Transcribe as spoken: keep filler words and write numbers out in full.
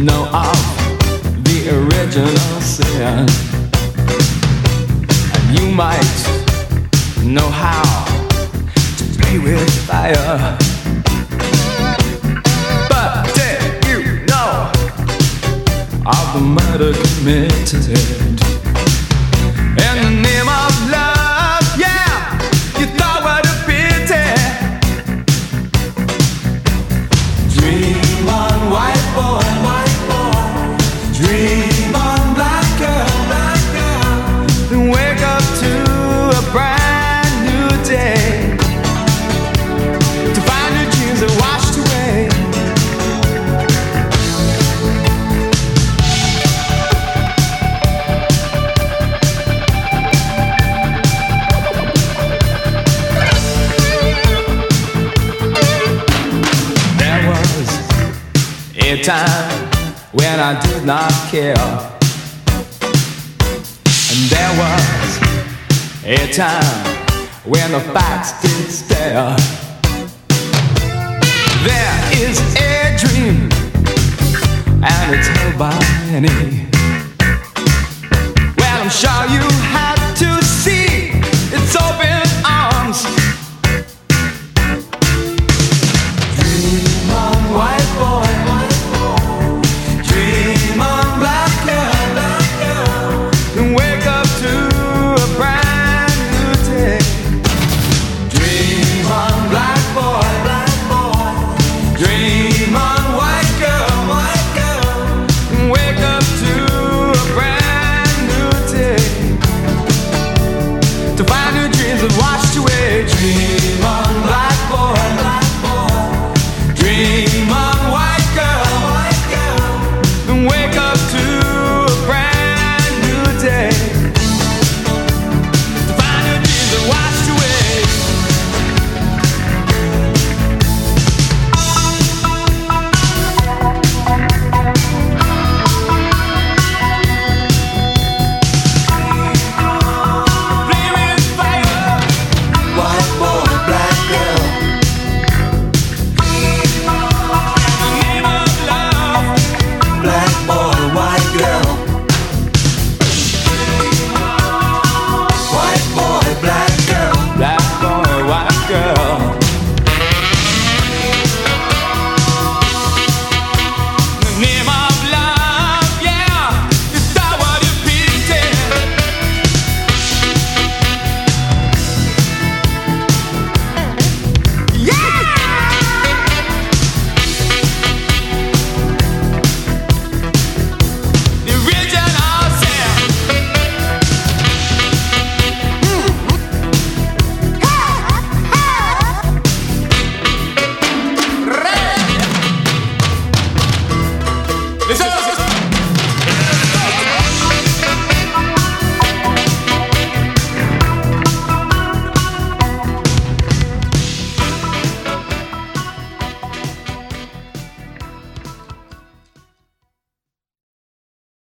know of the original sin, and you might know how to play with fire. But did you know of the murder committed in the name of love? Yeah, you thought what a pity. Dream on, white boy, white boy. Dream on, black girl, black girl. Then wake up to a brand new day, to find your dreams are washed away. There was a time when I did not care, and there was a time when the facts did stare. There is a dream, and it's held by many.